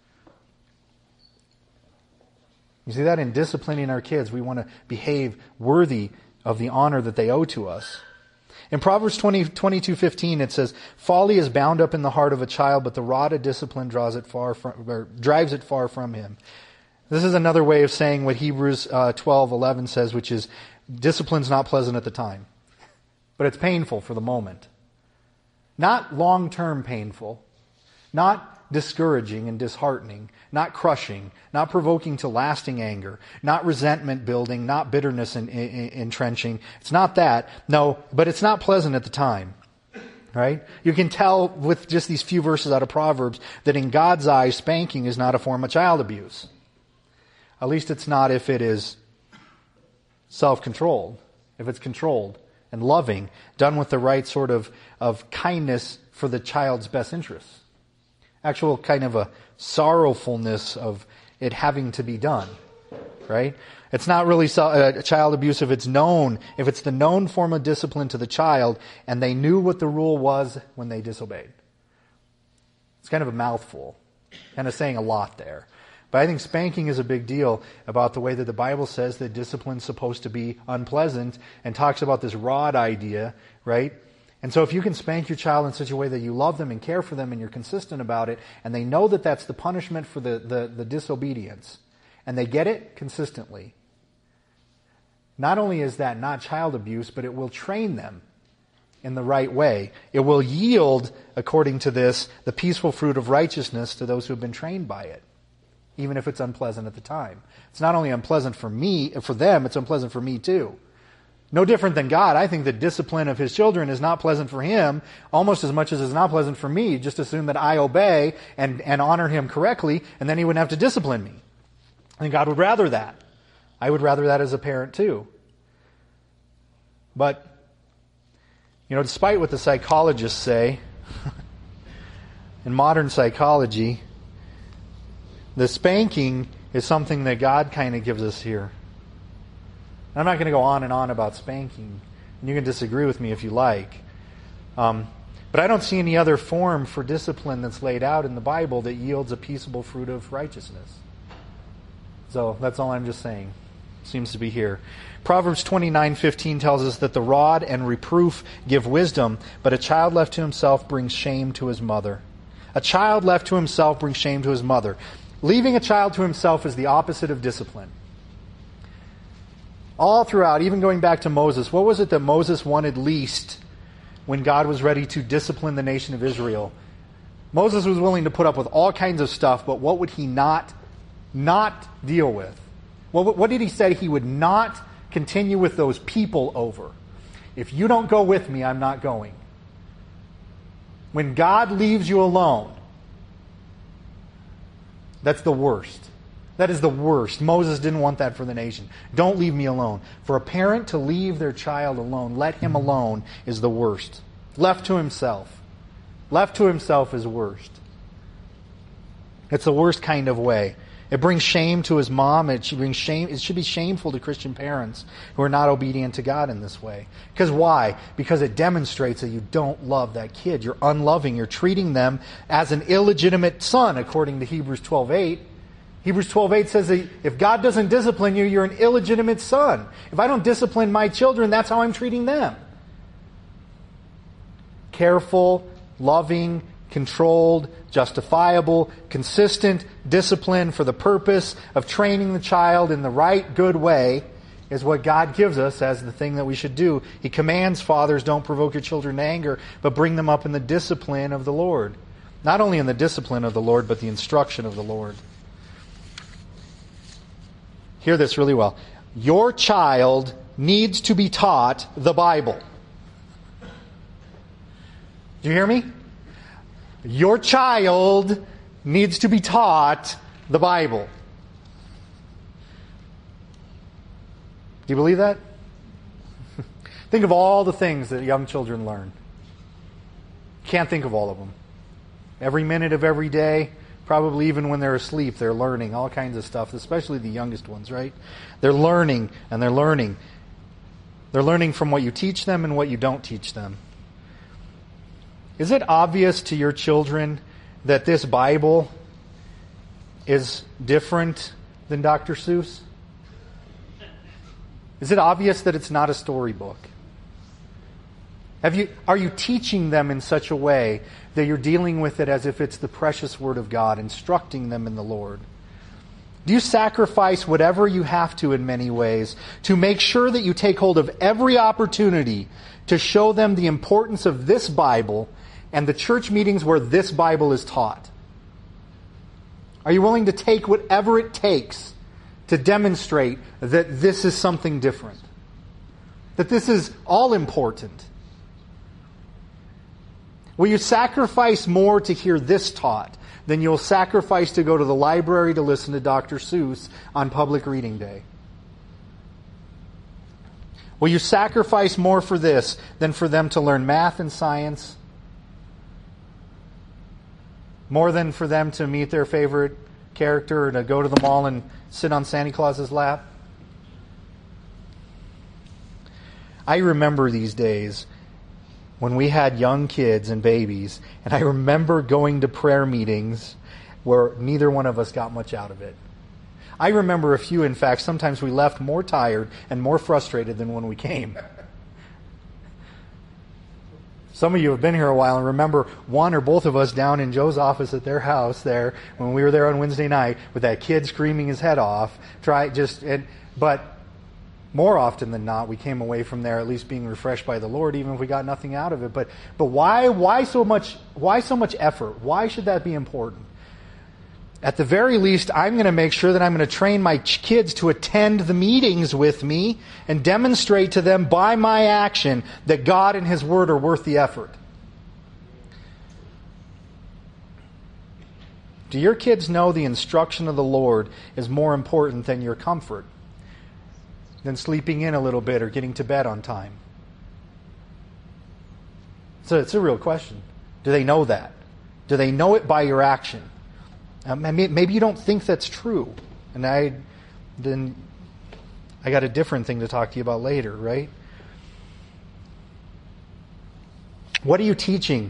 You see that? In disciplining our kids, we want to behave worthy of the honor that they owe to us. In Proverbs twenty, twenty-two fifteen, it says, "Folly is bound up in the heart of a child, but the rod of discipline draws it far from, or drives it far from him." This is another way of saying what Hebrews uh, twelve eleven says, which is, discipline's not pleasant at the time, but it's painful for the moment. Not long-term painful, not discouraging and disheartening, not crushing, not provoking to lasting anger, not resentment building, not bitterness and entrenching. It's not that. No, but it's not pleasant at the time. Right? You can tell with just these few verses out of Proverbs that in God's eyes, spanking is not a form of child abuse. At least it's not if it is self-controlled, if it's controlled and loving, done with the right sort of, of kindness for the child's best interests. Actual kind of a sorrowfulness of it having to be done, right? It's not really uh, child abuse if it's known, if it's the known form of discipline to the child and they knew what the rule was when they disobeyed. It's kind of a mouthful, kind of saying a lot there. But I think spanking is a big deal about the way that the Bible says that discipline's supposed to be unpleasant and talks about this rod idea, right? And so if you can spank your child in such a way that you love them and care for them and you're consistent about it, and they know that that's the punishment for the, the, the disobedience, and they get it consistently, not only is that not child abuse, but it will train them in the right way. It will yield, according to this, the peaceful fruit of righteousness to those who have been trained by it, even if it's unpleasant at the time. It's not only unpleasant for me, for them, it's unpleasant for me too. No different than God. I think the discipline of his children is not pleasant for him almost as much as it's not pleasant for me. Just assume that I obey and, and honor him correctly, and then he wouldn't have to discipline me. I think God would rather that. I would rather that as a parent too. But, you know, despite what the psychologists say, in modern psychology, the spanking is something that God kind of gives us here. I'm not going to go on and on about spanking. And you can disagree with me if you like. Um, but I don't see any other form for discipline that's laid out in the Bible that yields a peaceable fruit of righteousness. So that's all I'm just saying. Seems to be here. Proverbs twenty-nine fifteen tells us that the rod and reproof give wisdom, but a child left to himself brings shame to his mother. A child left to himself brings shame to his mother. Leaving a child to himself is the opposite of discipline. All throughout, even going back to Moses, what was it that Moses wanted least when God was ready to discipline the nation of Israel? Moses was willing to put up with all kinds of stuff, but what would he not, not deal with? What, what did he say he would not continue with those people over? If you don't go with me, I'm not going. When God leaves you alone, that's the worst. That is the worst. Moses didn't want that for the nation. Don't leave me alone. For a parent to leave their child alone, let him alone, is the worst. Left to himself. Left to himself is worst. It's the worst kind of way. It brings shame to his mom. It should bring shame. It should be shameful to Christian parents who are not obedient to God in this way. Because why? Because it demonstrates that you don't love that kid. You're unloving. You're treating them as an illegitimate son, according to Hebrews twelve eight. Hebrews twelve eight says that if God doesn't discipline you, you're an illegitimate son. If I don't discipline my children, that's how I'm treating them. Careful, loving, controlled, justifiable, consistent discipline for the purpose of training the child in the right, good way is what God gives us as the thing that we should do. He commands fathers, don't provoke your children to anger, but bring them up in the discipline of the Lord. Not only in the discipline of the Lord, but the instruction of the Lord. Hear this really well. Your child needs to be taught the Bible. Do you hear me? Your child needs to be taught the Bible. Do you believe that? Think of all the things that young children learn. Can't think of all of them. Every minute of every day, probably even when they're asleep, they're learning all kinds of stuff, especially the youngest ones, right? They're learning and they're learning. They're learning from what you teach them and what you don't teach them. Is it obvious to your children that this Bible is different than Doctor Seuss? Is it obvious that it's not a storybook? Have you, are you teaching them in such a way that you're dealing with it as if it's the precious Word of God, instructing them in the Lord? Do you sacrifice whatever you have to in many ways to make sure that you take hold of every opportunity to show them the importance of this Bible and the church meetings where this Bible is taught? Are you willing to take whatever it takes to demonstrate that this is something different? That this is all important? Will you sacrifice more to hear this taught than you'll sacrifice to go to the library to listen to Doctor Seuss on public reading day? Will you sacrifice more for this than for them to learn math and science? More than for them to meet their favorite character or to go to the mall and sit on Santa Claus's lap? I remember these days when we had young kids and babies, and I remember going to prayer meetings where neither one of us got much out of it. I remember a few, in fact, sometimes we left more tired and more frustrated than when we came. Some of you have been here a while and remember one or both of us down in Joe's office at their house there when we were there on Wednesday night with that kid screaming his head off. Try just, and, but more often than not, we came away from there at least being refreshed by the Lord, even if we got nothing out of it. But but why why so much why so much effort? Why should that be important? At the very least, I'm going to make sure that I'm going to train my kids to attend the meetings with me and demonstrate to them by my action that God and His Word are worth the effort. Do your kids know the instruction of the Lord is more important than your comfort? Than sleeping in a little bit or getting to bed on time? So it's a real question. Do they know that? Do they know it by your action? Um, maybe you don't think that's true. And I then I got a different thing to talk to you about later, right? What are you teaching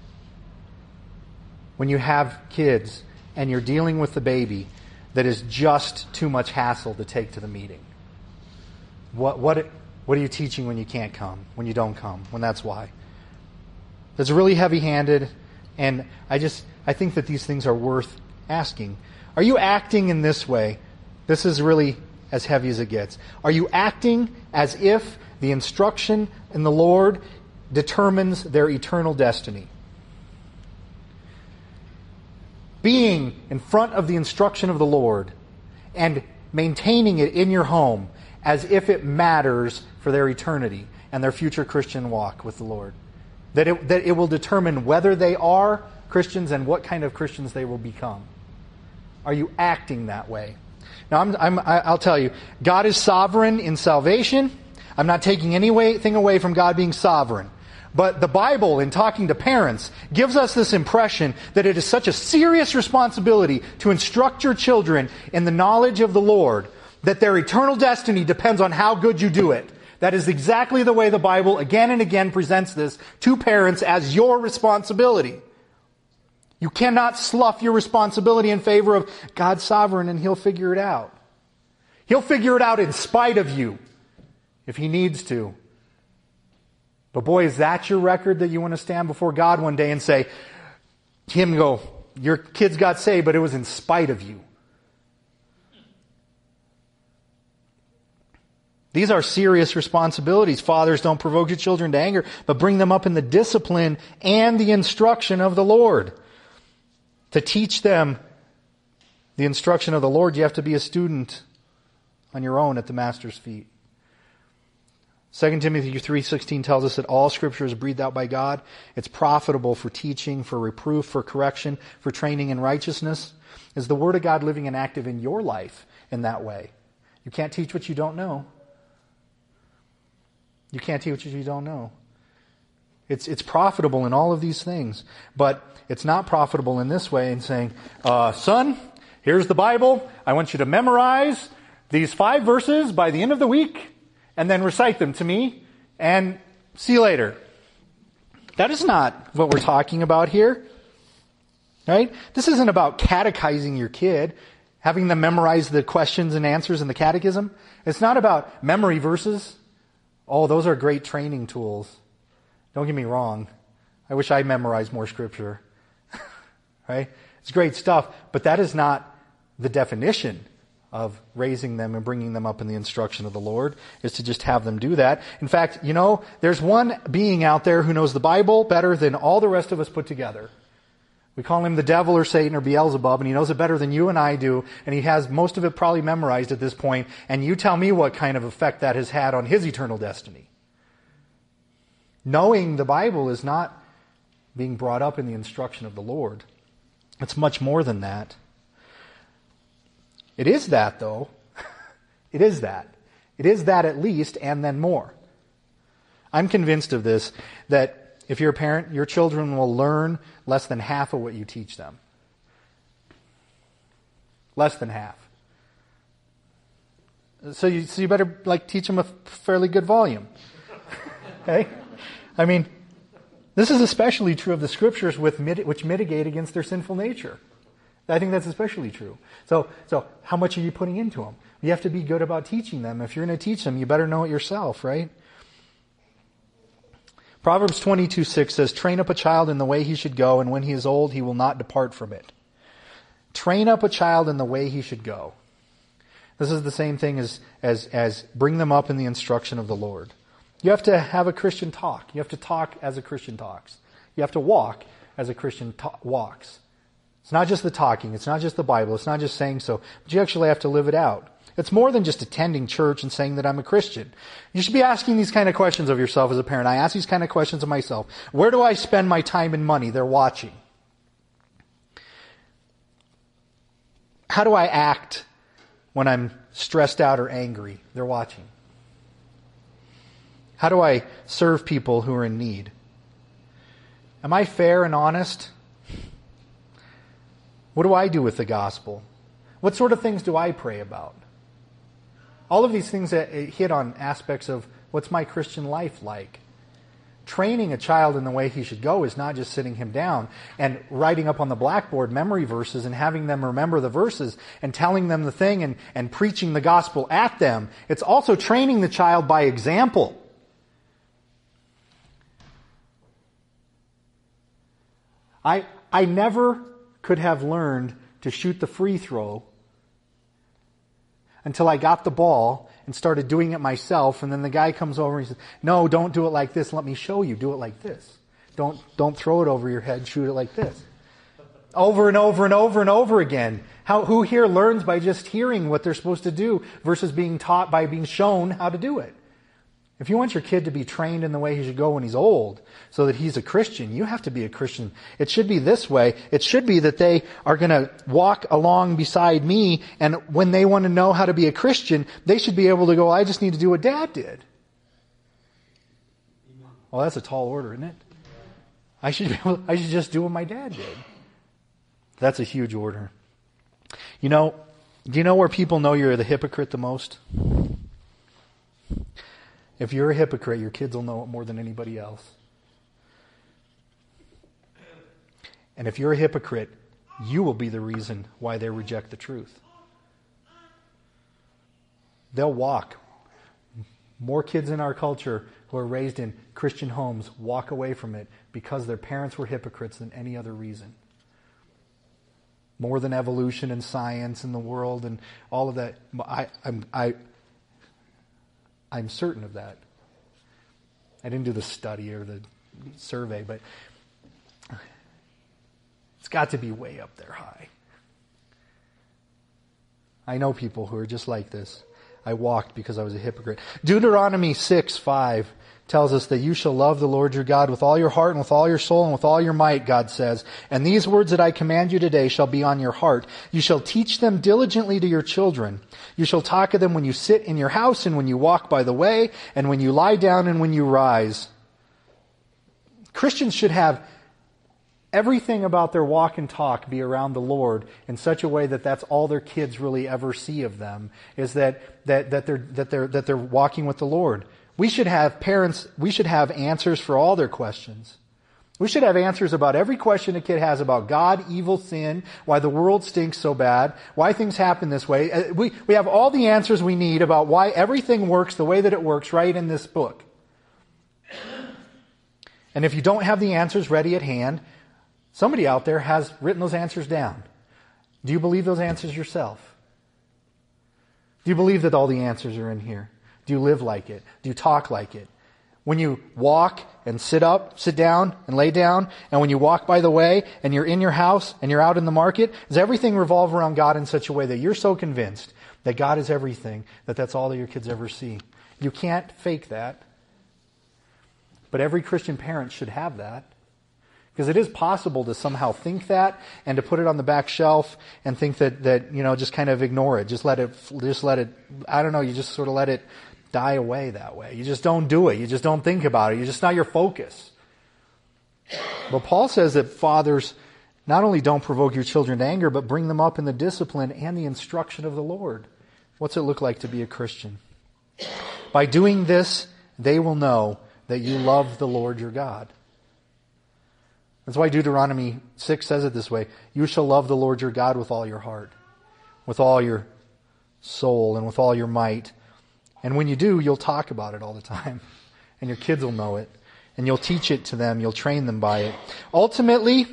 when you have kids and you're dealing with the baby that is just too much hassle to take to the meeting? What what what are you teaching when you can't come, when you don't come, when that's why? That's really heavy-handed, and I just I think that these things are worth asking. Are you acting in this way? This is really as heavy as it gets. Are you acting as if the instruction in the Lord determines their eternal destiny? Being in front of the instruction of the Lord and maintaining it in your home as if it matters for their eternity and their future Christian walk with the Lord. That it, that it will determine whether they are Christians and what kind of Christians they will become. Are you acting that way? Now, I'm, I'm, I'll tell you, God is sovereign in salvation. I'm not taking anything away from God being sovereign. But the Bible, in talking to parents, gives us this impression that it is such a serious responsibility to instruct your children in the knowledge of the Lord that their eternal destiny depends on how good you do it. That is exactly the way the Bible again and again presents this to parents as your responsibility. You cannot slough your responsibility in favor of God's sovereign and He'll figure it out. He'll figure it out in spite of you if He needs to. But boy, is that your record that you want to stand before God one day and say, Him go, your kids got saved, but it was in spite of you. These are serious responsibilities. Fathers, don't provoke your children to anger, but bring them up in the discipline and the instruction of the Lord. To teach them the instruction of the Lord, you have to be a student on your own at the Master's feet. Second Timothy three sixteen tells us that all Scripture is breathed out by God. It's profitable for teaching, for reproof, for correction, for training in righteousness. Is the Word of God living and active in your life in that way? You can't teach what you don't know. You can't teach what you don't know. It's it's profitable in all of these things, but it's not profitable in this way in saying, uh, son, here's the Bible. I want you to memorize these five verses by the end of the week and then recite them to me and see you later. That is not what we're talking about here. Right? This isn't about catechizing your kid, having them memorize the questions and answers in the catechism. It's not about memory verses. Oh, those are great training tools. Don't get me wrong. I wish I memorized more Scripture. Right? It's great stuff, but that is not the definition of raising them and bringing them up in the instruction of the Lord, is to just have them do that. In fact, you know, there's one being out there who knows the Bible better than all the rest of us put together. We call him the devil or Satan or Beelzebub, and he knows it better than you and I do, and he has most of it probably memorized at this point, and you tell me what kind of effect that has had on his eternal destiny. Knowing the Bible is not being brought up in the instruction of the Lord. It's much more than that. It is that, though. It is that. It is that at least, and then more. I'm convinced of this, that if you're a parent, your children will learn less than half of what you teach them. Less than half. So you, so you better like teach them a fairly good volume. Okay? I mean, this is especially true of the Scriptures with, which mitigate against their sinful nature. I think that's especially true. So, so how much are you putting into them? You have to be good about teaching them. If you're going to teach them, you better know it yourself, right? Proverbs twenty-two six says, train up a child in the way he should go, and when he is old, he will not depart from it. Train up a child in the way he should go. This is the same thing as, as, as bring them up in the instruction of the Lord. You have to have a Christian talk. You have to talk as a Christian talks. You have to walk as a Christian ta- walks. It's not just the talking. It's not just the Bible. It's not just saying so. But you actually have to live it out. It's more than just attending church and saying that I'm a Christian. You should be asking these kind of questions of yourself as a parent. I ask these kind of questions of myself. Where do I spend my time and money? They're watching. How do I act when I'm stressed out or angry? They're watching. How do I serve people who are in need? Am I fair and honest? What do I do with the gospel? What sort of things do I pray about? All of these things that hit on aspects of what's my Christian life like. Training a child in the way he should go is not just sitting him down and writing up on the blackboard memory verses and having them remember the verses and telling them the thing and, and preaching the gospel at them. It's also training the child by example. I I never could have learned to shoot the free throw until I got the ball and started doing it myself, and then the guy comes over and he says, no, don't do it like this, let me show you, do it like this. Don't don't throw it over your head, shoot it like this. Over and over and over and over again. How who here learns by just hearing what they're supposed to do versus being taught by being shown how to do it? If you want your kid to be trained in the way he should go when he's old, so that he's a Christian, you have to be a Christian. It should be this way. It should be that they are going to walk along beside me, and when they want to know how to be a Christian, they should be able to go, I just need to do what Dad did. Well, that's a tall order, isn't it? I should be able, I should just do what my dad did. That's a huge order. You know, do you know where people know you're the hypocrite the most? If you're a hypocrite, your kids will know it more than anybody else. And if you're a hypocrite, you will be the reason why they reject the truth. They'll walk. More kids in our culture who are raised in Christian homes walk away from it because their parents were hypocrites than any other reason. More than evolution and science and the world and all of that. I, I'm, I, I'm certain of that. I didn't do the study or the survey, but it's got to be way up there high. I know people who are just like this. I walked because I was a hypocrite. Deuteronomy six five tells us that you shall love the Lord your God with all your heart and with all your soul and with all your might, God says. And these words that I command you today shall be on your heart. You shall teach them diligently to your children. You shall talk of them when you sit in your house and when you walk by the way and when you lie down and when you rise. Christians should have everything about their walk and talk be around the Lord in such a way that that's all their kids really ever see of them, is that, that, that they're, that they're, that they're walking with the Lord. We should have parents, we should have answers for all their questions. We should have answers about every question a kid has about God, evil, sin, why the world stinks so bad, why things happen this way. We, we have all the answers we need about why everything works the way that it works right in this book. And if you don't have the answers ready at hand, somebody out there has written those answers down. Do you believe those answers yourself? Do you believe that all the answers are in here? Do you live like it? Do you talk like it? When you walk and sit up, sit down and lay down, and when you walk by the way and you're in your house and you're out in the market, does everything revolve around God in such a way that you're so convinced that God is everything, that that's all that your kids ever see? You can't fake that. But every Christian parent should have that. Because it is possible to somehow think that and to put it on the back shelf and think that, that, you know, just kind of ignore it. Just let it, just let it, I don't know, you just sort of let it die away that way. You just don't do it. You just don't think about it. You're just not your focus. But Paul says that fathers not only don't provoke your children to anger, but bring them up in the discipline and the instruction of the Lord. What's it look like to be a Christian? By doing this, they will know that you love the Lord your God. That's why Deuteronomy six says it this way. You shall love the Lord your God with all your heart, with all your soul, and with all your might. And when you do, you'll talk about it all the time. And your kids will know it. And you'll teach it to them. You'll train them by it. Ultimately,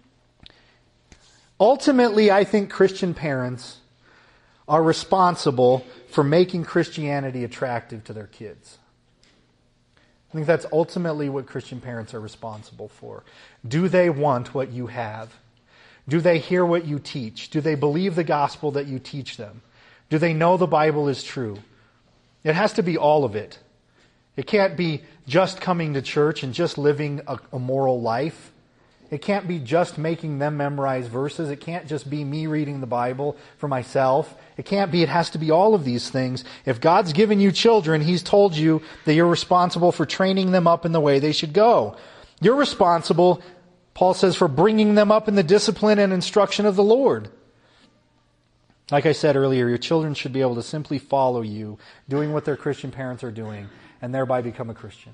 ultimately, I think Christian parents are responsible for making Christianity attractive to their kids. I think that's ultimately what Christian parents are responsible for. Do they want what you have? Do they hear what you teach? Do they believe the gospel that you teach them? Do they know the Bible is true? It has to be all of it. It can't be just coming to church and just living a, a moral life. It can't be just making them memorize verses. It can't just be me reading the Bible for myself. It can't be, it has to be all of these things. If God's given you children, He's told you that you're responsible for training them up in the way they should go. You're responsible, Paul says, for bringing them up in the discipline and instruction of the Lord. Like I said earlier, your children should be able to simply follow you, doing what their Christian parents are doing, and thereby become a Christian.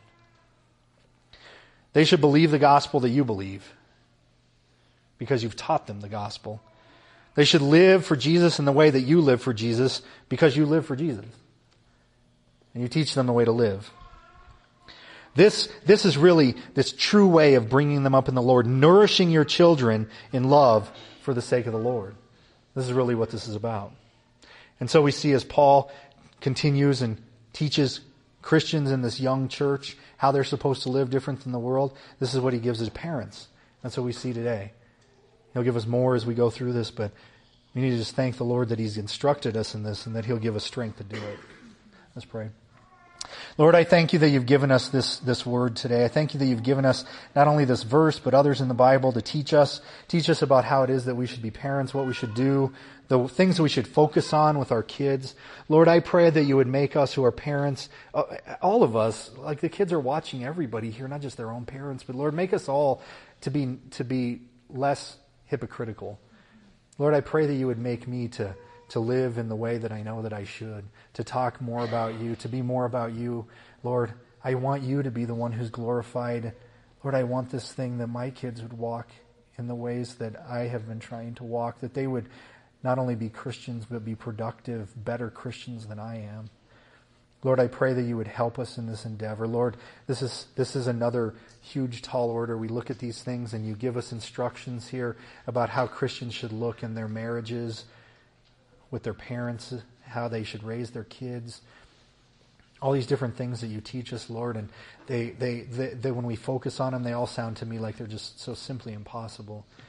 They should believe the gospel that you believe, because you've taught them the gospel. They should live for Jesus in the way that you live for Jesus, because you live for Jesus. And you teach them the way to live. This, this is really this true way of bringing them up in the Lord, nourishing your children in love for the sake of the Lord. This is really what this is about. And so we see as Paul continues and teaches Christians in this young church how they're supposed to live different than the world, this is what he gives his parents. That's what we see today. He'll give us more as we go through this, but we need to just thank the Lord that He's instructed us in this and that He'll give us strength to do it. Let's pray. Lord, I thank You that You've given us this, this word today. I thank You that You've given us not only this verse, but others in the Bible to teach us, teach us about how it is that we should be parents, what we should do, the things that we should focus on with our kids. Lord, I pray that You would make us who are parents, all of us, like the kids are watching everybody here, not just their own parents, but Lord, make us all to be, to be less hypocritical. Lord, I pray that You would make me to, to live in the way that I know that I should, to talk more about You, to be more about You. Lord, I want You to be the one who's glorified. Lord, I want this thing that my kids would walk in the ways that I have been trying to walk, that they would not only be Christians, but be productive, better Christians than I am. Lord, I pray that You would help us in this endeavor. Lord, this is this is another huge, tall order. We look at these things and You give us instructions here about how Christians should look in their marriages, with their parents, how they should raise their kids. All these different things that You teach us, Lord, and they, they, they, they when we focus on them, they all sound to me like they're just so simply impossible.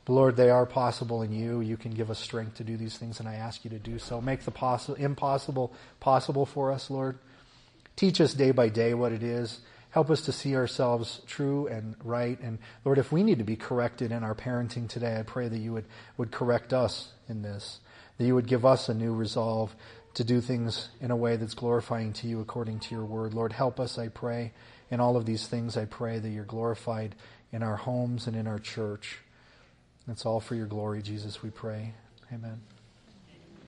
But Lord, they are possible in you. You can give us strength to do these things, and I ask you to do so. Make the possi- impossible possible for us, Lord. Teach us day by day what it is. Help us to see ourselves true and right. And Lord, if we need to be corrected in our parenting today, I pray that you would, would correct us in this, that you would give us a new resolve to do things in a way that's glorifying to you according to your word. Lord, help us, I pray. In all of these things, I pray that you're glorified in our homes and in our church. That's all for your glory, Jesus, we pray. Amen.